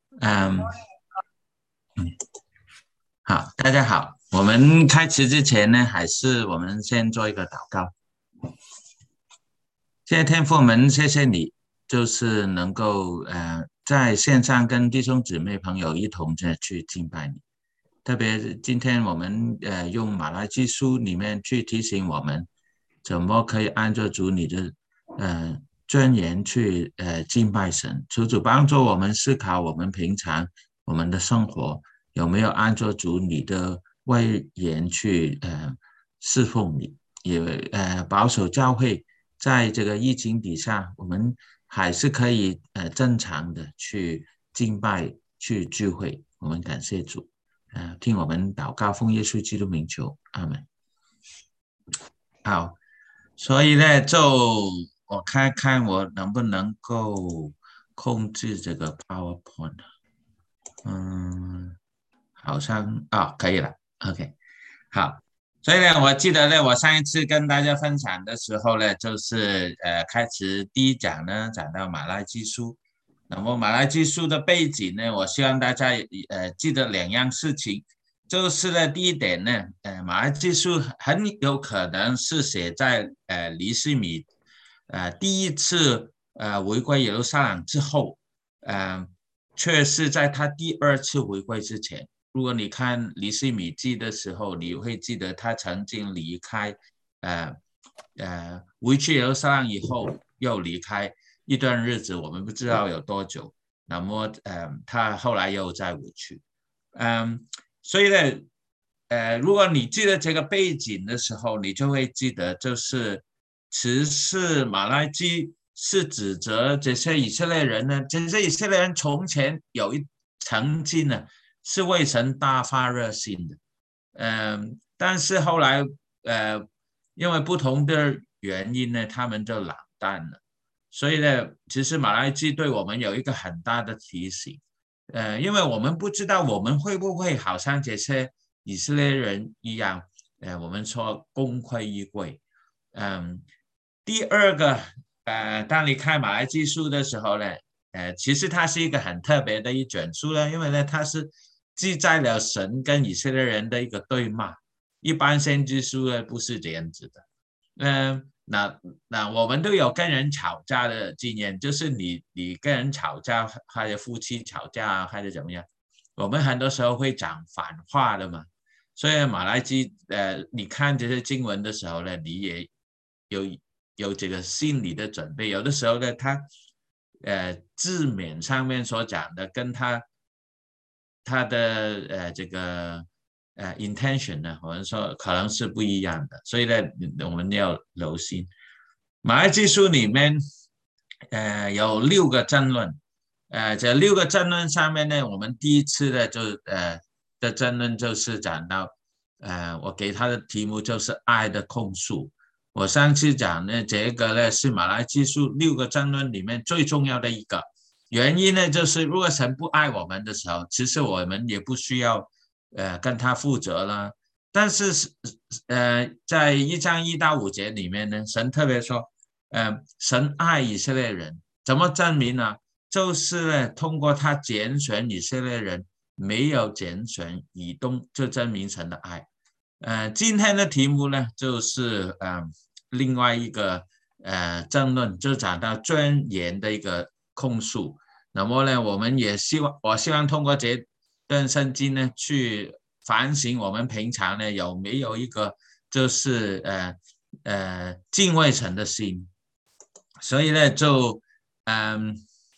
嗯好，大家好。我们开始之前呢，还是我们先做一个祷告。谢谢天父，我们谢谢你，就是能够在线上跟弟兄姊妹朋友一同的去敬拜你。特别是今天我们用马来基书里面去提醒我们，怎么可以按照主你的尊严去敬拜神。求主帮助我们思考我们平常我们的生活有没有按照主你的威严去侍奉你，也保守教会在这个疫情底下，我们还是可以正常的去敬拜去聚会。我们感谢主。听我们祷告，奉耶稣基督名求，阿门。好，所以呢，就我看看我能不能够控制这个 PowerPoint。嗯，好像可以了。OK，好。所以呢，我记得呢，我上一次跟大家分享的时候呢，就是开始第一讲呢，讲到马拉基书。那么马来基书的背景呢，我希望大家记得两样事情，就是呢第一点呢，马来基书很有可能是写在尼希米第一次回归耶路撒冷之后，呃却是在他第二次回归之前。如果你看尼希米记的时候，你会记得他曾经离开呃回去耶路撒冷以后又离开。一段日子，我们不知道有多久。那么，他后来又再回去。嗯，所以呢，如果你记得这个背景的时候，你就会记得，就是其实马来基是指责这些以色列人呢，这些以色列人从前曾经呢是为神大发热心的。但是后来呃，因为不同的原因呢，他们就冷淡了。所以呢，其实马来基对我们有一个很大的提醒。因为我们不知道我们会不会好像这些以色列人一样，我们说功亏一篑。嗯，第二个，当你看马来基书的时候呢，其实它是一个很特别的一卷书呢，因为呢，它是记载了神跟以色列人的一个对骂。一般先知书呢不是这样子的。那我们都有跟人吵架的经验，就是你跟人吵架，或者夫妻吵架，或者怎么样，我们很多时候会讲反话的嘛。所以马来基你看这些经文的时候呢，你也有有这个心理的准备。有的时候呢，他字面上面所讲的，跟他的这个intention 呢，我们说可能是不一样的。所以呢，我们要留心。马来技术里面有6个争论。这6个争论上面呢，我们第一次呢的争论就是讲到我给他的题目就是爱的控诉。我上次讲呢，这个呢是马来技术6个争论里面最重要的一个。原因呢，就是如果神不爱我们的时候，其实我们也不需要跟他负责了。但是在1章1到5节里面呢，神特别说，神爱以色列人，怎么证明呢？就是呢，通过他拣选以色列人，没有拣选以东，就证明神的爱。今天的题目呢，就是另外一个争论，就讲到尊严的一个控诉。那么呢，我希望通过这段圣经呢，去反省我们平常呢有没有一个就是敬畏神的心。所以呢，就嗯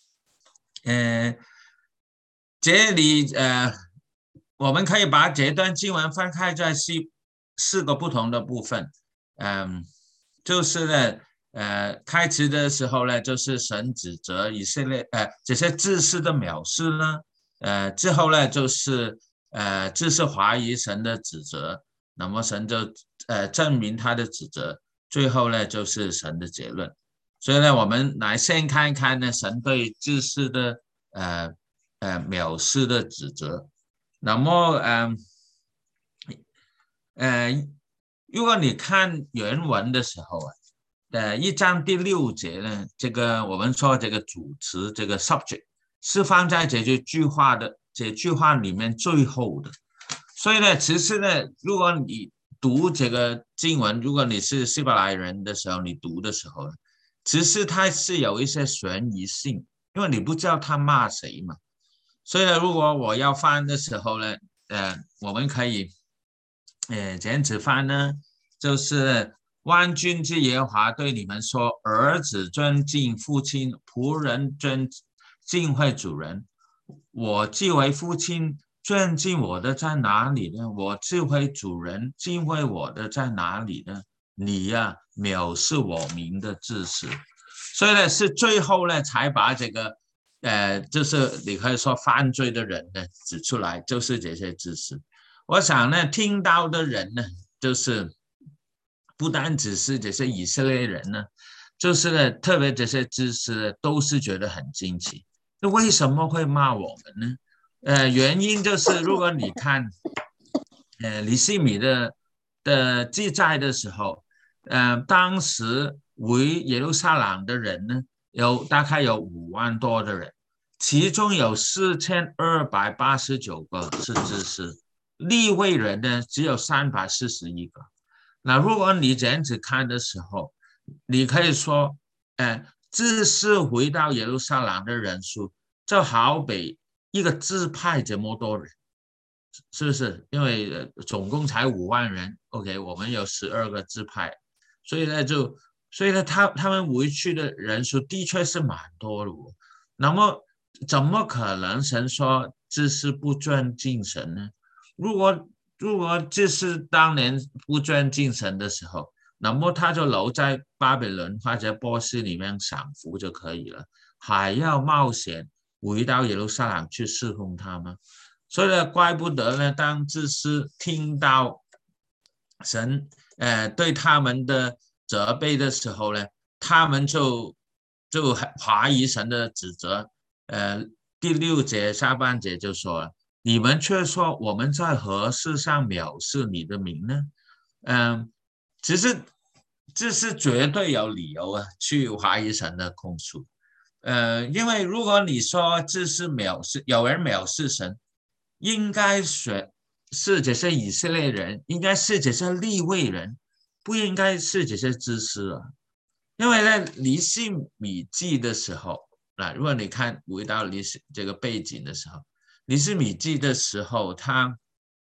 这里我们可以把这段经文分开在4个不同的部分。嗯，就是呢，开始的时候呢，就是神指责以色列这些自私的藐视呢。之后呢，就是自是怀疑神的指责。那么神就证明他的指责。最后呢，就是神的结论。所以呢，我们来先看一看呢，神对自私的藐视的指责。那么如果你看原文的时候1章第6节呢，这个我们说这个主词这个 subject 是放在这句话里面最后的。所以呢，其实呢，如果你读这个经文，如果你是希伯来人的时候，你读的时候呢，其实它是有一些悬疑性，因为你不知道他骂谁嘛。所以呢，如果我要翻的时候呢，我们可以，这样子翻呢，就是万军之耶和华对你们说：儿子尊敬父亲，仆人敬畏主人。我既为父亲，尊敬我的在哪里呢？我智慧主人敬畏我的在哪里呢？你呀、藐视我名的自私。所以呢，是最后呢才把这个就是你可以说犯罪的人呢指出来，就是这些知识。我想呢，听到的人呢，就是不单只是这些以色列人呢，就是呢，特别这些知识呢，都是觉得很惊奇。那为什么会骂我们呢？原因就是如果你看，尼希米的记载的时候，当时为耶路撒冷的人呢，大概有5万多的人，其中有4289个是知识，利未人呢只有341个。那如果你这样子看的时候，你可以说，知识回到耶路撒冷的人数，就好比一个支派这么多人。是不是？因为总共才5万人，OK，我们有12个支派，所以呢所以呢他们回去的人数的确是蛮多的。那么怎么可能神说这是不尊敬神呢？如果这是当年不尊敬神的时候，那么他就留在巴比伦或者波斯里面享福就可以了，还要冒险回到耶路撒冷去侍奉他吗？所以呢，怪不得呢，当祭司听到神对他们的责备的时候呢，他们就怀疑神的指责。第6节下半节就说了，你们却说我们在何事上藐视你的名呢？其实这是绝对有理由啊，去怀疑神的控诉。因为如果你说这是藐视，有人藐视神，应该是这些以色列人，应该是这些利未人，不应该是这些知识啊。因为呢，离西米记的时候，如果你看回到这个背景的时候，离西米记的时候，他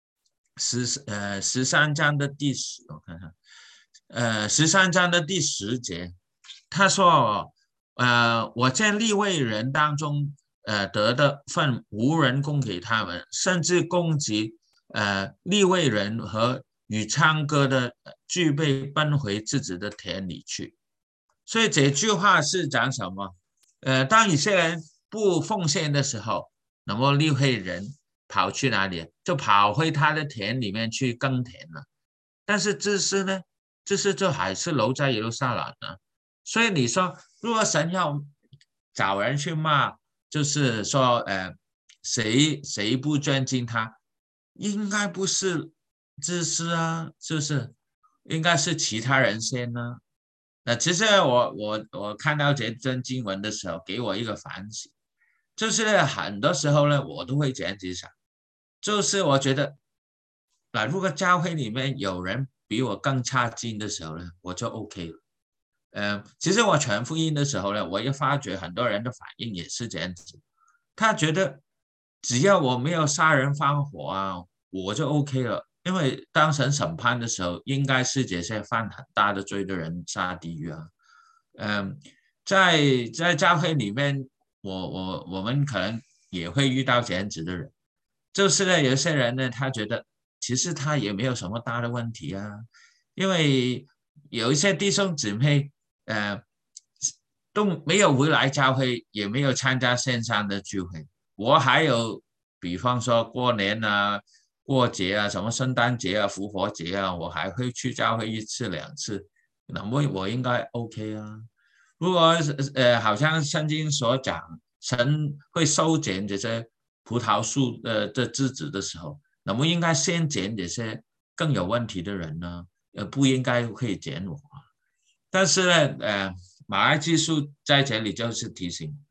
13章的我看看，13章的第10节，他说，我见利未人当中，得的份无人供给他们，甚至攻击利未人和与唱歌的具备奔回自己的田里去。所以这句话是讲什么？当以色列人不奉献的时候，那么利未人跑去哪里？就跑回他的田里面去耕田了。但是这事呢，这事就还是留在耶路撒冷呢。所以你说，如果神要找人去骂，就是说，谁不尊敬他，应该不是自私啊，是不是？应该是其他人先呢。其实我看到这段经文的时候，给我一个反省，就是很多时候呢，我都会这样子想，就是我觉得，如果教会里面有人比我更差劲的时候呢，我就 OK 了。其实我传福音的时候呢，我也发觉很多人的反应也是这样子，他觉得只要我没有杀人放火啊，我就 OK 了。因为当神审判的时候，应该是这些犯很大的罪的人下地狱啊。嗯，在教会里面，我们可能也会遇到这样子的人，就是呢，有些人呢，他觉得其实他也没有什么大的问题啊，因为有一些弟兄姊妹，都没有回来教会，也没有参加线上的聚会。我还有，比方说过年啊、过节啊、什么圣诞节啊、复活节啊，我还会去教会1次2次，那么我应该 OK 啊。如果好像圣经所讲，神会收剪这些葡萄树的枝子的时候，那么应该先剪这些更有问题的人呢，不应该会剪我。但是呢，马来技术在这里就是提醒，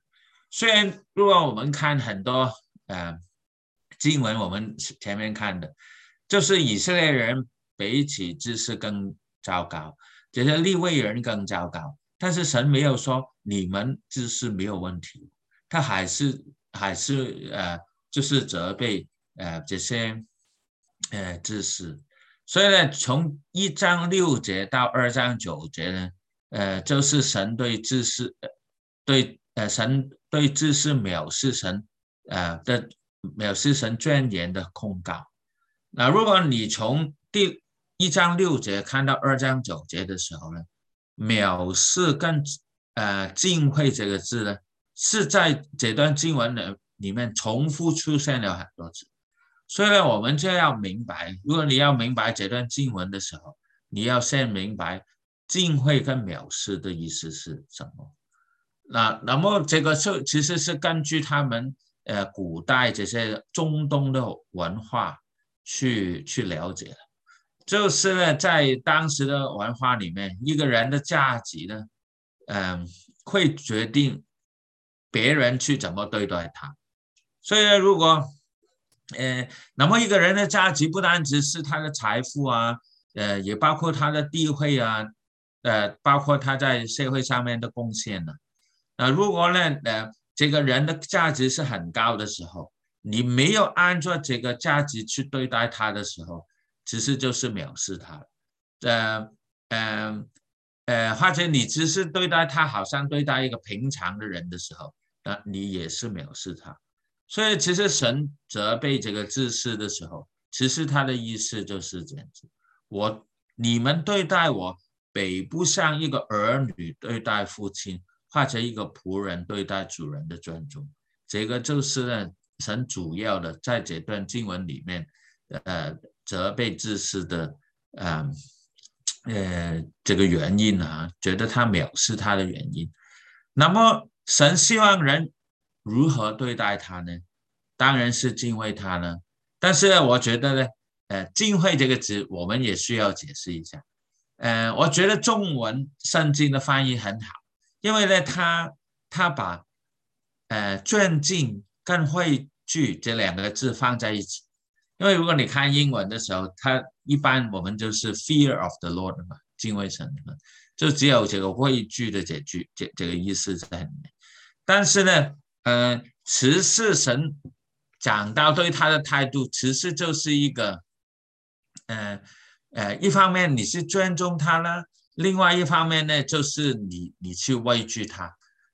虽然如果我们看很多经文，我们前面看的，就是以色列人比起知识更糟糕，这些利未人更糟糕，但是神没有说你们知识没有问题，他还是就是责备这些知识。所以呢，从1章6节到2章9节呢，就是神对知识，神对知识藐视神，藐视神尊严的控告。那如果你从第1章6节看到2章9节的时候呢，藐视跟敬畏这个字呢，是在这段经文里面重复出现了很多次。所以呢，我们就要明白，如果你要明白这段经文的时候，你要先明白敬畏跟藐视的意思是什么。那么这个其实是根据他们古代这些中东的文化去了解的，就是呢在当时的文化里面，一个人的价值呢，会决定别人去怎么对待他。所以呢，如果那么一个人的价值不单只是他的财富啊，也包括他的地位啊，包括他在社会上面的贡献呢。如果呢，这个人的价值是很高的时候，你没有按照这个价值去对待他的时候，其实就是藐视他。呃或者你只是对待他好像对待一个平常的人的时候，那你也是藐视他。所以其实神责备这个自私的时候，其实他的意思就是这样子：你们对待我，比不像一个儿女对待父亲，或者一个仆人对待主人的尊重。这个就是呢，神主要的在这段经文里面，责备自私的，这个原因啊，觉得他藐视他的原因。那么神希望人如何对待他呢？当然是敬畏他呢。但是我觉得呢，敬畏这个词我们也需要解释一下。我觉得中文圣经的翻译很好，因为呢，他把尊敬跟畏惧这两个字放在一起。因为如果你看英文的时候，它一般我们就是 fear of the Lord 嘛，敬畏神嘛，就只有这个畏惧的这个意思在里面。但是呢，慈是神讲到对他的态度，慈是就是一个，一方面你是尊重他呢，另外一方面呢，就是你去畏惧他，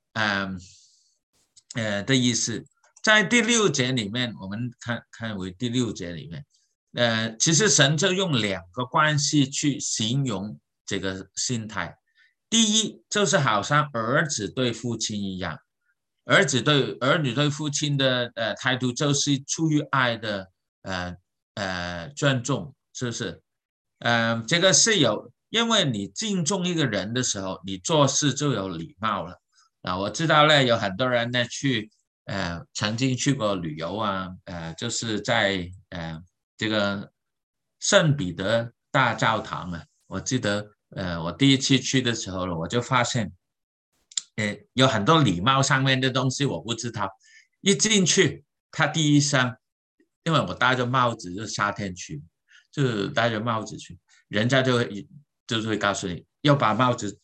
的意思。在第6节里面，我们看为第6节里面，其实神就用2个关系去形容这个心态。第一，就是好像儿子对父亲一样，儿女对父亲的态度就是出于爱的尊重，是不是？这个是因为你敬重一个人的时候，你做事就有礼貌了。我知道呢，有很多人呢曾经去过旅游啊，就是在这个圣彼得大教堂啊，我记得我第一次去的时候呢，我就发现，有很多礼貌上面的东西我不知道。一进去，他第一声，因为我戴着帽子，就夏天去，就戴着帽子去，人家就是会告诉你要把帽子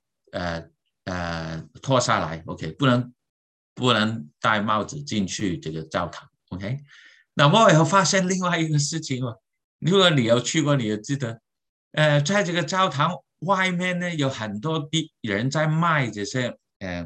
脱下来 ，OK，不能戴帽子进去这个教堂 ，OK。那么我又发现另外一个事情哦，如果你有去过，你也记得，在这个教堂外面呢，有很多人在卖这些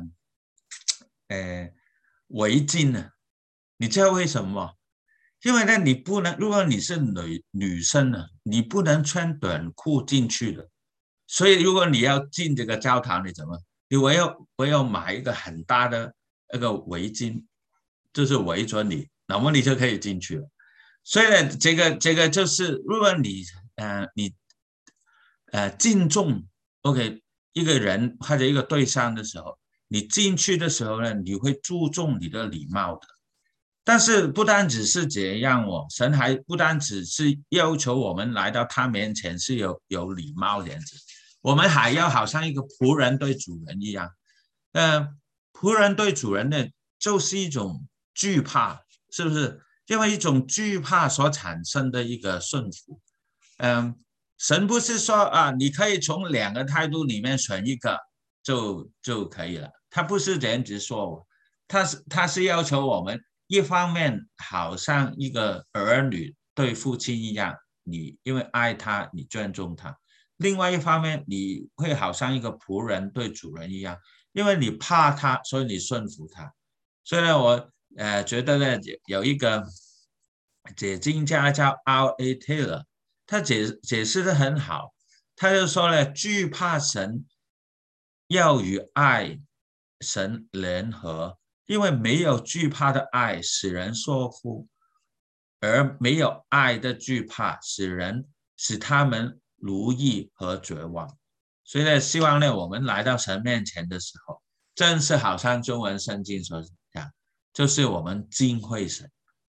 围巾呢。你知道为什么吗？因为呢，你不能，如果你是女生呢，你不能穿短裤进去的。所以如果你要进这个教堂，你怎么？你我要买一个很大的那个围巾，就是围着你，那么你就可以进去了。所以呢，这个就是，如果你敬重 OK 一个人或者一个对象的时候，你进去的时候呢，你会注重你的礼貌的。但是不单只是这样哦，神还不单只是要求我们来到他面前是有礼貌这样子，我们还要好像一个仆人对主人一样。仆人对主人呢， 就是一种惧怕，是不是？因为一种惧怕所产生的一个顺服。神不是说啊，你可以从2个态度里面选一个就可以了，他不是这样子说，他是要求我们一方面好像一个儿女对父亲一样，你因为爱他，你尊重他；另外一方面，你会好像一个仆人对主人一样，因为你怕他，所以你顺服他。所以呢，我觉得呢，有一个解经家叫 R.A. Taylor， 他解释的很好，他就说呢，惧怕神要与爱神联合，因为没有惧怕的爱使人缩乎，而没有爱的惧怕使他们如意和绝望。所以呢，希望呢，我们来到神面前的时候，正是好像中文圣经所讲，就是我们敬畏神。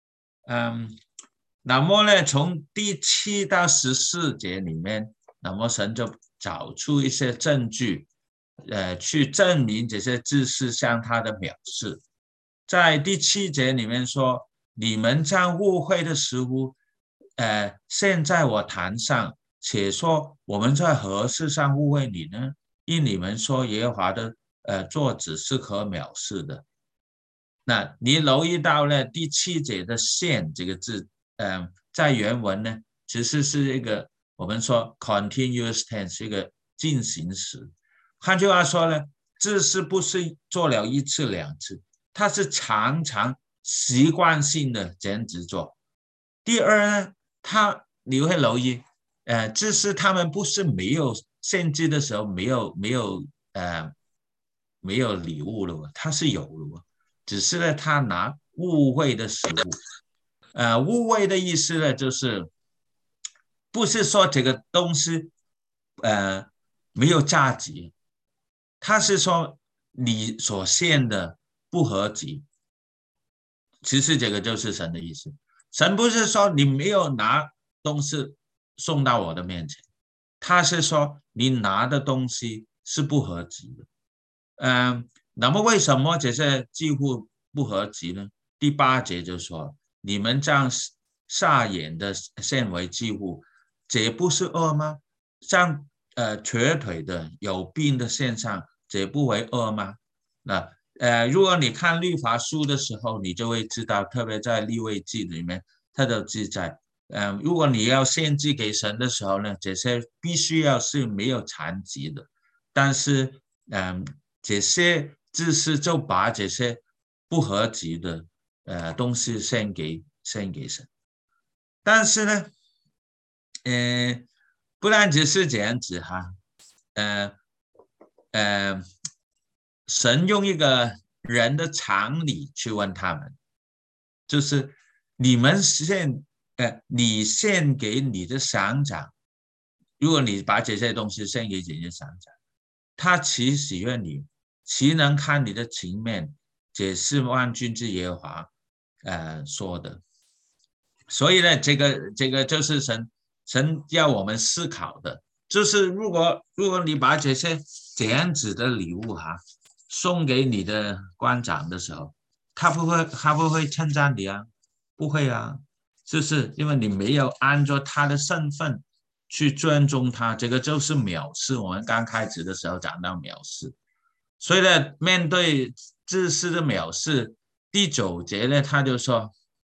那么呢，从第7到14节里面，那么神就找出一些证据，去证明这些知识向他的藐视。在第7节里面说，你们将误会的食物，现在我坛上，且说我们在何事上误会你呢？因你们说耶和华的座子是可藐视的。那你留意到呢，第7节的现这个字，在原文呢，其实是一个我们说 continuous tense， 一个进行时。换句话说呢，这是不是做了1次2次，它是常常习惯性的这样子做。第二呢，你会留意，这是他们不是没有献祭的时候没有礼物了，他是有了，只是呢他拿污秽的食物。污秽的意思呢，就是不是说这个东西没有价值，他是说你所献的不合己。其实这个就是神的意思，神不是说你没有拿东西送到我的面前，他是说你拿的东西是不合己的。那么为什么这些几乎不合己呢？第8节就说，你们将煞眼的献为祭物，这不是恶吗？像瘸腿的有病的献上，这不为恶吗？那如果你看律法书的时候，你就会知道，特别在利未记里面，它都记载，如果你要献祭给神的时候呢，这些必须要是没有残疾的，但是这些祭司就把这些不合己的东西献给神。但是呢，不然只是这样子哈，神用一个人的常理去问他们，就是你献给你的省长，如果你把这些东西献给这些省长，他岂喜悦你，岂能看你的情面？这是万军之耶和华说的。所以呢，这个就是神要我们思考的，就是如果你把这些这样子的礼物送给你的官长的时候，他不会称赞你啊？不会啊，就是因为你没有按照他的身份去尊重他，这个就是藐视。我们刚开始的时候讲到藐视，所以呢，面对自私的藐视，第9节呢，他就说，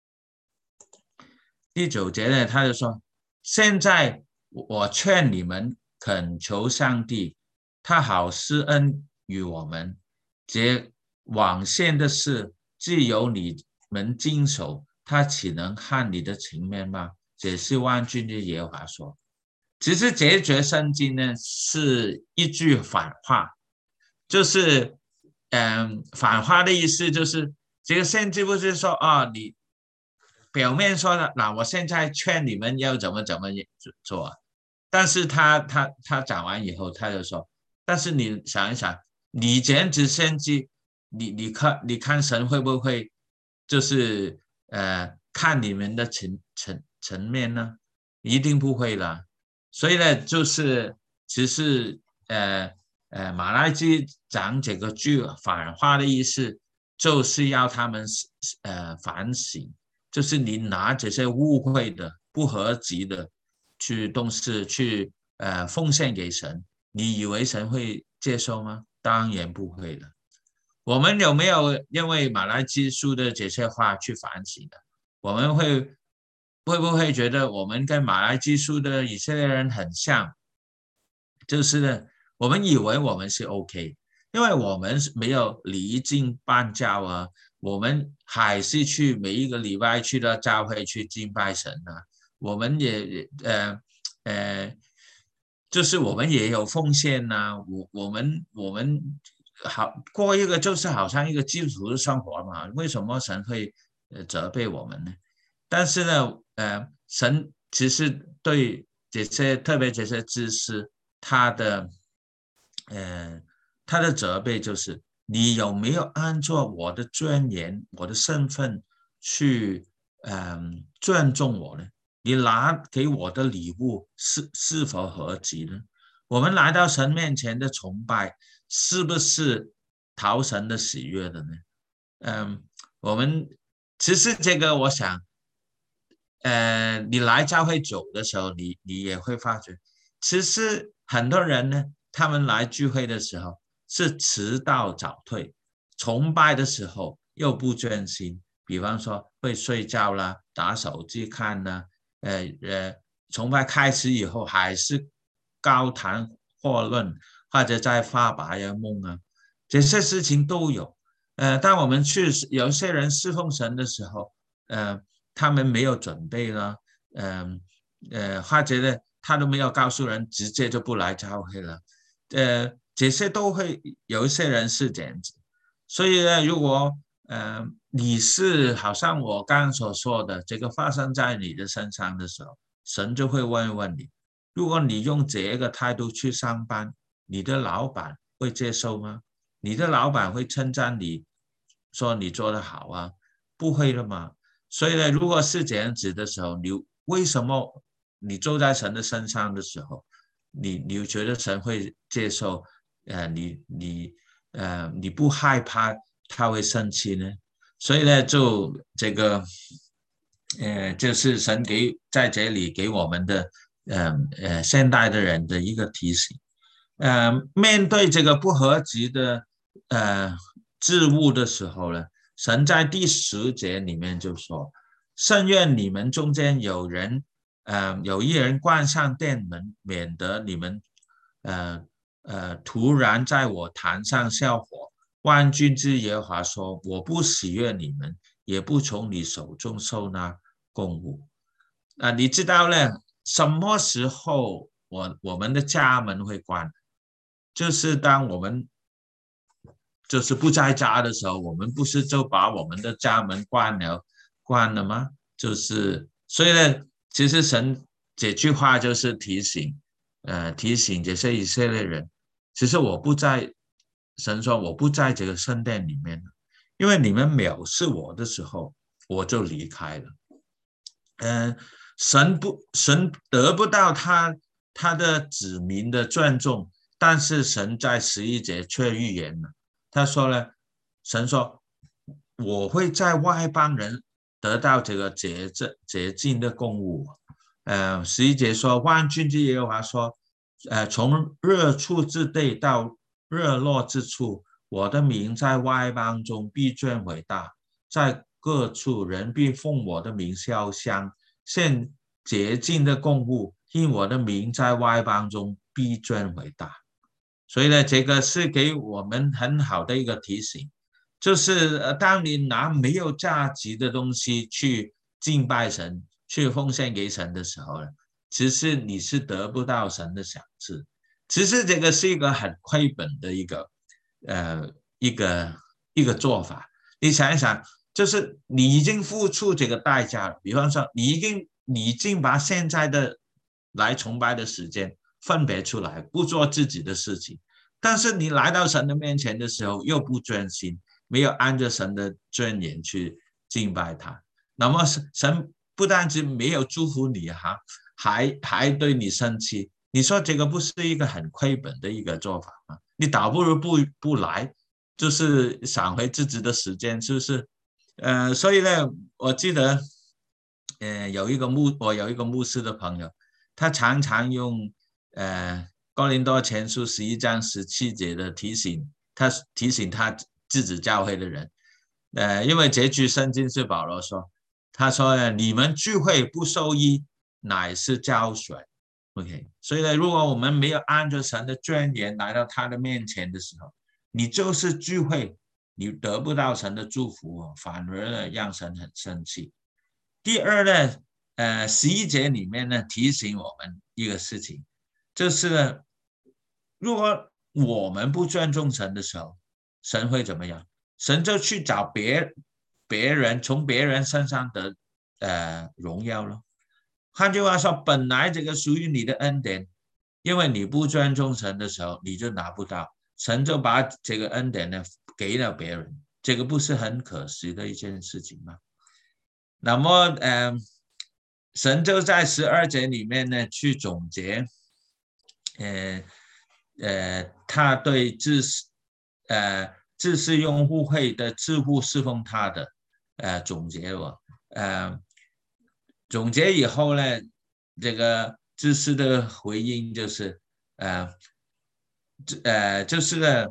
现在我劝你们恳求上帝，他好施恩于我们，这往现的事，既由你们经手，他岂能看你的情面吗？这是万军之耶和华说。其实这节圣经呢是一句反话，就是反话的意思就是这个圣经不是说你表面说的，那我现在劝你们要怎么做，但是他讲完以后，他就说，但是你想一想，你这样子献祭，你看神会不会就是看你们的层面呢？一定不会的。所以呢，就是其实马来基讲这个句反话的意思， 就是要他们反省，就是你拿这些误会的、不合集的东西去奉献给神，你以为神会接受吗？当然不会了。我们有没有因为马来基书的这些话去反省的？我们会不会觉得我们跟马来基书的以色列人很像？就是呢，我们以为我们是 OK，因为我们没有离经叛教啊，我们还是去每一个礼拜去到教会去敬拜神啊，我们也就是我们也有奉献呐、我们好过一个就是好像一个基督徒的生活嘛，为什么神会责备我们呢？但是呢，神其实对这些特别这些知识，他的他的责备就是你有没有按照我的尊严、我的身份去尊重我呢？你拿给我的礼物是否合集呢？我们来到神面前的崇拜，是不是讨神的喜悦的呢？我们其实这个，我想，你来教会久的时候，你也会发觉，其实很多人呢，他们来聚会的时候是迟到早退，崇拜的时候又不专心，比方说会睡觉啦，打手机看啦，崇拜开始以后还是高谈阔论，或者在发白日梦啊，这些事情都有。当我们去有些人侍奉神的时候，他们没有准备了，或者呢，他都没有告诉人，直接就不来教会了，这些都会有一些人是这样子。所以呢，如果你是好像我刚刚所说的，这个发生在你的身上的时候，神就会问你，如果你用这个态度去上班，你的老板会接受吗？你的老板会称赞你，说你做得好啊？不会的嘛。所以呢，如果是这样子的时候，你为什么你坐在神的身上的时候，你觉得神会接受？你不害怕他会生气呢？所以呢，就这个就是神在这里给我们的现代的人的一个提醒。面对这个不合集的事物的时候呢，神在第10节里面就说：甚愿你们中间有一人关上殿门，免得你们突然在我坛上效火。万军之耶和华说：我不喜悦你们，也不从你手中受那供物。你知道呢？什么时候我们的家门会关？就是当我们就是不在家的时候，我们不是就把我们的家门关了吗？就是所以呢，其实神这句话就是提醒这些以色列人，其实我不在，神说我不在这个圣殿里面了，因为你们藐视我的时候，我就离开了。神得不到他的子民的尊重，但是神在11节却预言了，他说呢，神说我会在外邦人得到这个洁净的供物。11节说万军之耶和华说，从日出之地到日落之处，我的名在外邦中必尊为大，在各处人必奉我的名烧香，献洁净的供物，因我的名在外邦中必尊为大。所以呢，这个是给我们很好的一个提醒，就是当你拿没有价值的东西去敬拜神、去奉献给神的时候呢，其实你是得不到神的赏赐。其实这个是一个很亏本的呃一个一个做法。你想一想，就是你已经付出这个代价了，比方说你已经把现在的来崇拜的时间分别出来，不做自己的事情，但是你来到神的面前的时候又不专心，没有按着神的尊严去敬拜他，那么神不但是没有祝福你哈，还对你生气。你说这个不是一个很亏本的一个做法吗？你倒不如不来， 就是赏回自己的时间，是不是？所以呢，我记得，我有一个牧师的朋友，他常常用哥林多前书11章17节的提醒他自己教会的人，因为这句圣经是保罗说，他说呢，你们聚会不受益，乃是浇水。OK， 所以呢，如果我们没有按照神的尊严来到他的面前的时候，你就是聚会，你得不到神的祝福，反而呢让神很生气。第二呢，11节里面呢提醒我们一个事情，就是呢，如果我们不尊重神的时候，神会怎么样？神就去找别人，从别人身上得荣耀了。换句话说，本来这个属于你的恩典，因为你不尊重神的时候，你就拿不到，神就把这个恩典呢给了别人，这个不是很可惜的一件事情吗？那么，神就在12节里面呢去总结，他对自私用户会的自护侍奉他的总结了，总结以后呢，这个自私的回应就是就是呢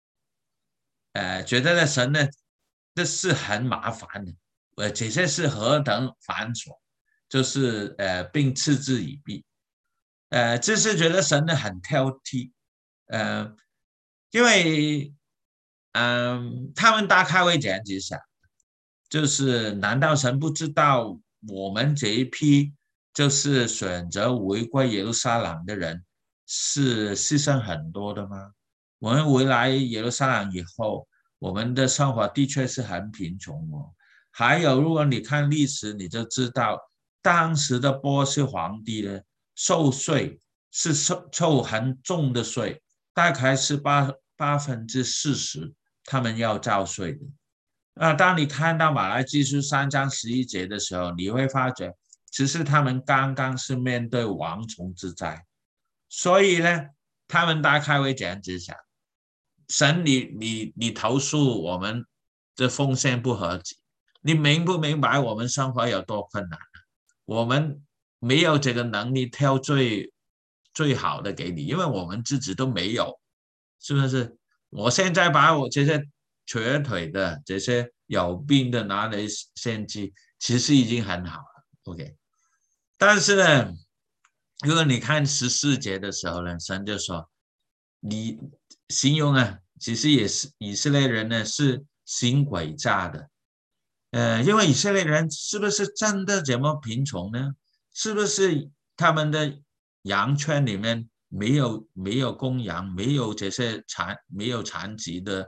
觉得呢神呢这是很麻烦的，这些是何等繁琐，就是并嗤之以鼻，自私觉得神呢很挑剔，因为他们大概会这样子想，就是难道神不知道我们这一批就是选择回归耶路撒冷的人是牺牲很多的吗？我们回来耶路撒冷以后，我们的生活的确是很贫穷哦。还有，如果你看历史，你就知道当时的波斯皇帝呢，受税是抽很重的税，大概是40%，他们要交税的。当你看到马来基书3章11节的时候，你会发觉，其实他们刚刚是面对蝗虫之灾，所以呢，他们大概会这样子想：神你投诉我们的奉献不合己，你明不明白我们生活有多困难？我们没有这个能力挑最好的给你，因为我们自己都没有，是不是？我现在把我这些瘸腿的、这些有病的拿来献祭，其实已经很好了。OK， 但是呢，如果你看14节的时候呢，神就说你形容其实也是以色列人呢是行诡诈的，因为以色列人是不是真的这么贫穷呢？是不是他们的羊圈里面没有公羊，没有这些没有残疾的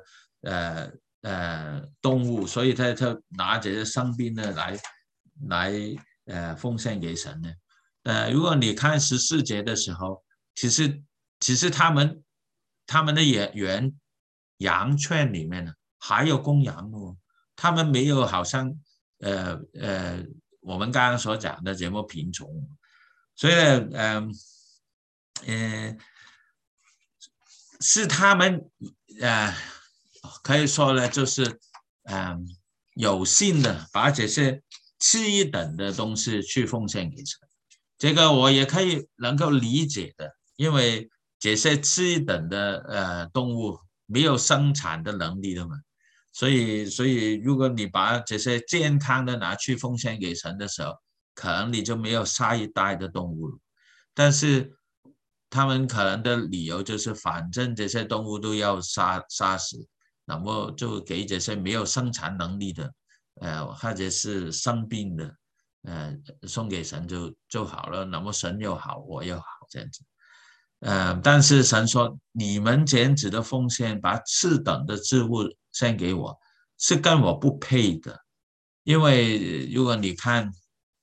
动物，所以他就拿这些生病的来奉献给神呢？如果你看14节的时候，其实他们的羊圈里面呢还有公羊哦，他们没有好像我们刚刚所讲的这么贫穷，所以是他们可以说呢，就是有幸的把这些次一等的东西去奉献给神，这个我也可以能够理解的，因为这些次一等的动物没有生产的能力的嘛，所以如果你把这些健康的拿去奉献给神的时候，可能你就没有下一代的动物了。但是他们可能的理由就是，反正这些动物都要杀死，那么就给这些没有生产能力的，或者是生病的，送给神就好了。那么神又好，我又好，这样子。但是神说，你们这样子的奉献，把次等的祭物献给我，是跟我不配的。因为如果你看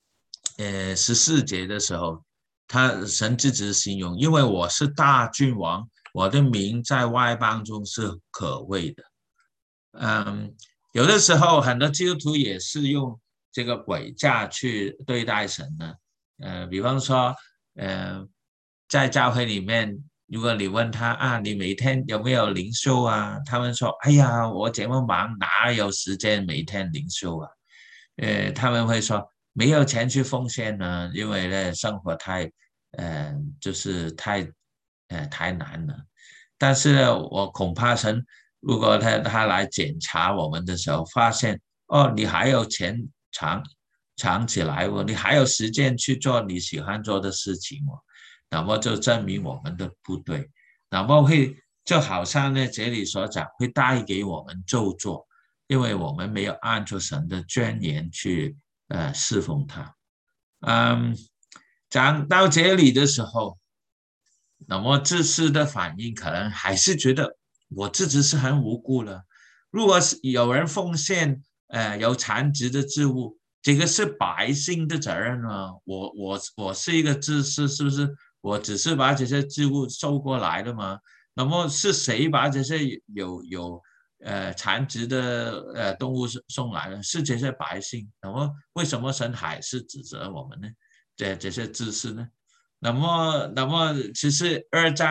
14节的时候，神自己形容，因为我是大君王，我的名在外邦中是可畏的。有的时候很多基督徒也是用这个诡诈去对待神呢。比方说，在教会里面如果你问他啊，你每天有没有灵修啊？他们说，哎呀，我这么忙，哪有时间每天灵修啊？他们会说没有钱去奉献呢，因为呢生活就是太难了。但是呢，我恐怕神如果他来检查我们的时候，发现哦，你还有钱藏起来哦，你还有时间去做你喜欢做的事情哦，那么就证明我们的不对，那么就好像呢这里所讲，会带给我们咒诅，因为我们没有按照神的箴言去侍奉他。嗯，讲到这里的时候，那么自私的反应可能还是觉得我自己是很无辜的。如果是有人奉献有残值的置物，这个是百姓的责任啊。我是一个自私，是不是？我只是把这些置物收过来的吗？那么是谁把这些有残值的动物送来的？是这些百姓。那么为什么神还是指责我们呢？这些自私呢？那么其实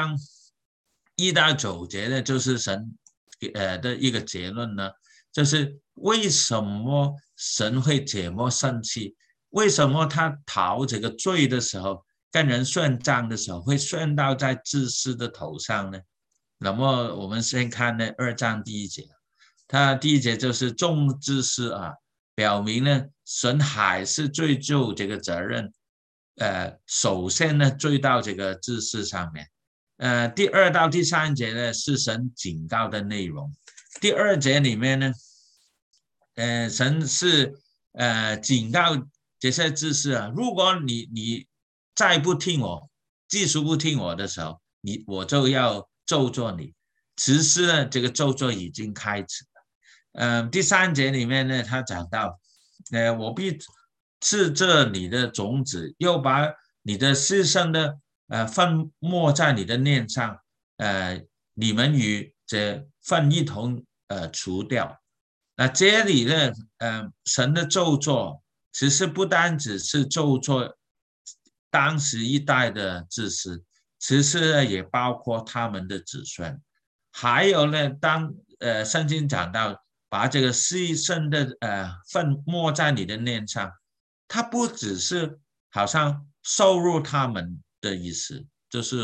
2章1到9节呢，就是神的一个结论呢，就是为什么神会这么生气？为什么他逃这个罪的时候，跟人算账的时候，会算到在自私的头上呢？那么我们先看呢2章1节，他第一节就是重自私啊，表明呢神还是追究这个责任，首先呢追到这个自私上面，第2到第3节呢是神警告的内容，第2节里面呢，神是警告这些自私啊，如果你再不听我，继续不听我的时候，我就要咒詛你。其实呢，这个咒詛已经开始了。第3节里面呢，他讲到，我必赐这你的种子，又把你的私生的粪没在你的面上，你们与这粪一同除掉。那这里呢，神的咒詛其实不单只是咒诅当时一代的自私，其实呢也包括他们的子孙。还有呢，当圣经讲到把这个牺牲的粪抹在你的脸上，它不只是好像收入他们的意思，就是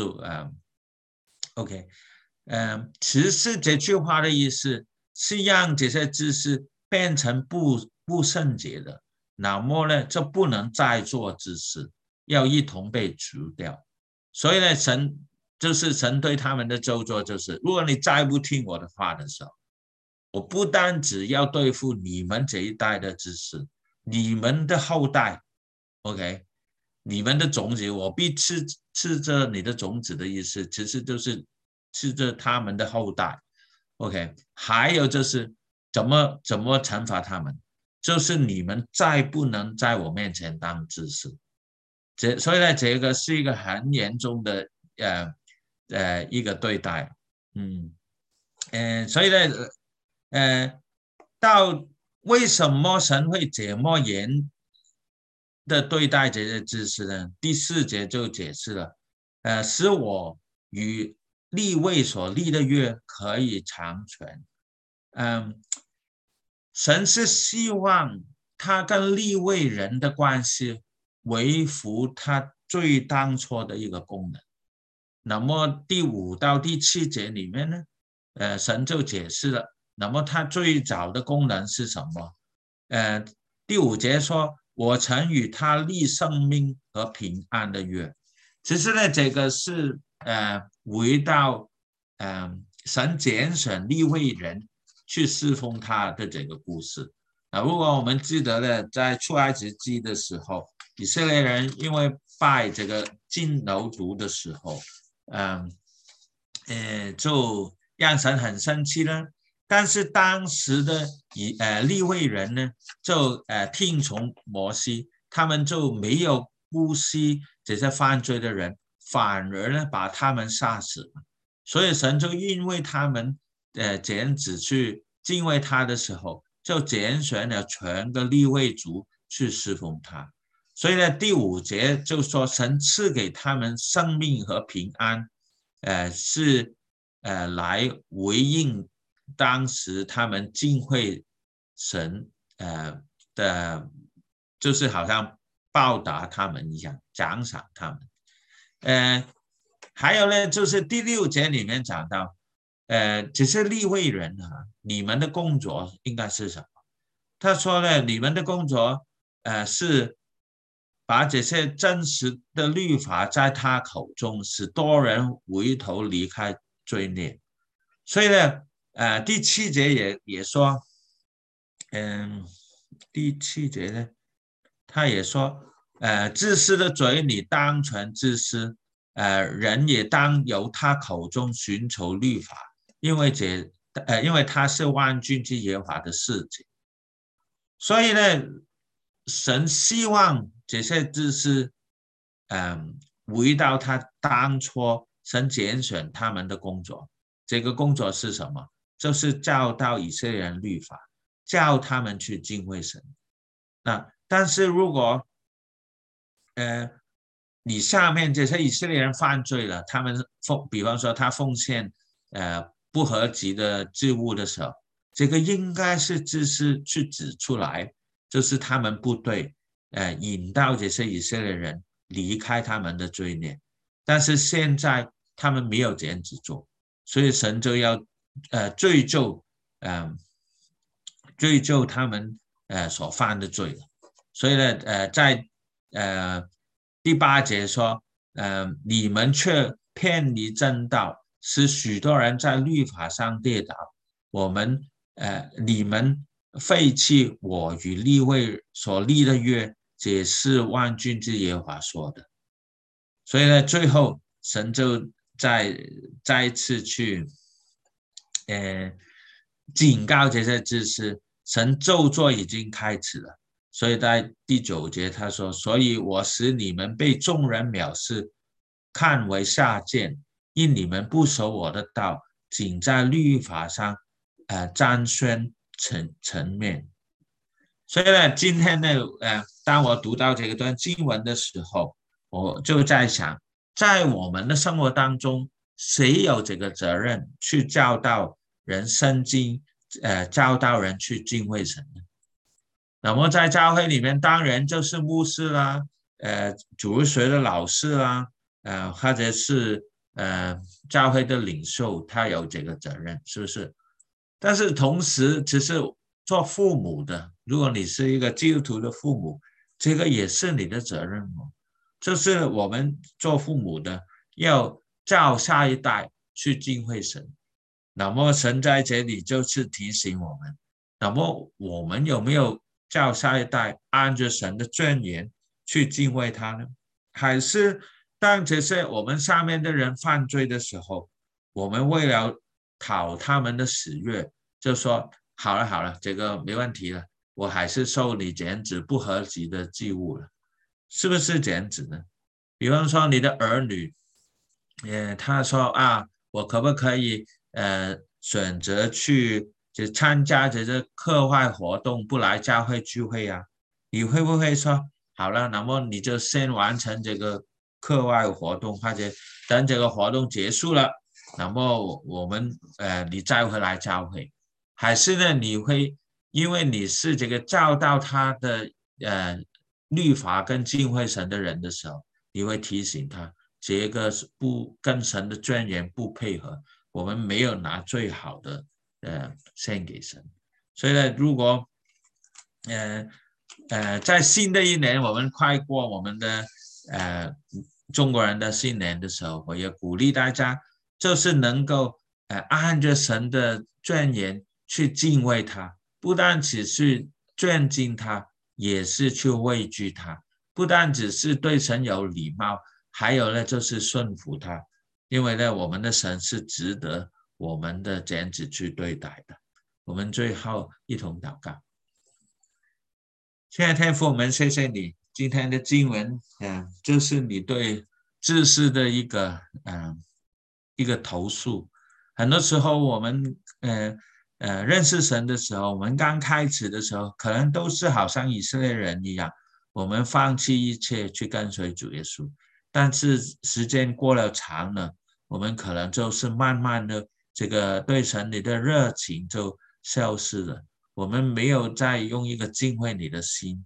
OK，其实这句话的意思是让这些知识变成不圣洁的，那么呢就不能再做知识，要一同被除掉。所以呢，神对他们的咒诅就是，如果你再不听我的话的时候，我不单只要对付你们这一代的知识，你们的后代 ，OK，你们的种子，我必吃着你的种子的意思，其实就是吃着他们的后代。OK，还有就是怎么惩罚他们，就是你们再不能在我面前当知识。所以呢，这个是一个很严重的一个对待。嗯所以呢，到为什么神会这么严的对待这些知识呢？第4节就解释了，使我与立位所立的约可以长存。神是希望他跟立位人的关系维护他最当初的一个功能。那么第5到第7节里面呢，神就解释了，那么他最早的功能是什么？第5节说，我曾与他立生命和平安的约。其实呢，这个是回到神拣选立位人去侍奉他的这个故事。如果我们记得呢，在出埃及记的时候，以色列人因为拜这个金牛犊的时候，就让神很生气了。但是当时的利未人呢，就听从摩西，他们就没有姑息这些犯罪的人，反而呢把他们杀死。所以神就因为他们剪纸去敬畏他的时候，就拣选了全个利未族去侍奉他。所以呢，第5节就说神赐给他们生命和平安。 是来回应当时他们敬畏神的，就是好像报答他们一样，奖赏他们。还有呢，就是第6节里面讲到，只是利未人啊，你们的工作应该是什么？他说呢，你们的工作是把这些真实的律法在他口中，使多人回头离开罪孽。所以呢，第7节也说，第7节呢，他也说，自私的嘴你当存自私，人也当由他口中寻求律法，因为他是万军之耶和华的事情。所以呢，神希望这些自私，回到他当初神拣选他们的工作。这个工作是什么？就是教导以色列人律法，叫他们去敬畏神。但是如果你下面这些以色列人犯罪了，他们比方说他奉献不合籍的祭物的时候，这个应该是自私去指出来，就是他们不对，引导这些以色列人离开他们的罪孽。但是现在他们没有这样子做，所以神就要追究他们所犯的罪了。所以呢，在第8节说，你们却偏离正道，使许多人在律法上跌倒。你们废弃我与利未所立的约，这是万军之耶和华说的。所以呢，最后神就再一次去警告这些知识，神咒詛已经开始了。所以在第9节他说，所以我使你们被众人藐视，看为下贱，因你们不守我的道，仅在律法上沾宣陈面。所以呢，今天呢，当我读到这段经文的时候，我就在想，在我们的生活当中，谁有这个责任去教导人圣经，教导人去敬畏神呢？那么在教会里面，当然就是牧师啦，主日学的老师啦，或者是教会的领袖，他有这个责任，是不是？但是同时，其实做父母的，如果你是一个基督徒的父母，这个也是你的责任哦。就是我们做父母的要教下一代去敬畏神。那么神在这里就是提醒我们，那么我们有没有教下一代按着神的箴言去敬畏他呢？还是当这些我们上面的人犯罪的时候，我们为了讨他们的喜悦，就说好了，这个没问题了，我还是受你这样子不合籍的祭物了，是不是这样子呢？比方说你的儿女，他说啊，我可不可以选择去就参加这个课外活动，不来教会聚会啊？你会不会说好了，那么你就先完成这个课外活动，或者等这个活动结束了，那么我们你再回来教会？还是呢，你会因为你是这个教导他的律法跟敬畏神的人的时候，你会提醒他，这个是不跟神的尊严不配合，我们没有拿最好的献给神。所以呢，如果在新的一年我们快过我们的中国人的新年的时候，我也鼓励大家，就是能够按着神的尊严去敬畏他，不但只是尊敬他，也是去畏惧他，不但只是对神有礼貌，还有呢就是顺服他，因为呢我们的神是值得我们的这样子去对待的。我们最后一同祷告。亲爱的天父，我们谢谢你今天的经文，就是你对知识的一个投诉。很多时候我们认识神的时候，我们刚开始的时候，可能都是好像以色列人一样，我们放弃一切去跟随主耶稣。但是时间过了长了， 我们可能就是慢慢的这个对神你的热情就消失了。我们没有再用一个敬畏你的心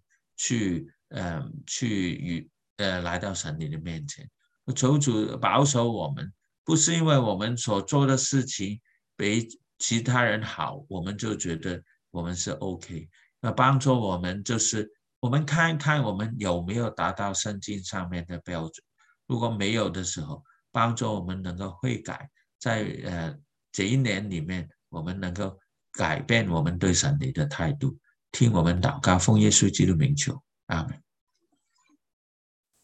去来到神你的面前。求主保守我们，不是因为我们所做的事情比其他人好，我们就觉得我们是 OK。那帮助我们就是我们看一看我们有没有达到圣经上面的标准，如果没有的时候，帮助我们能够悔改，在这一年里面，我们能够改变我们对神你的态度。听我们祷告，奉耶稣基督名求，阿门。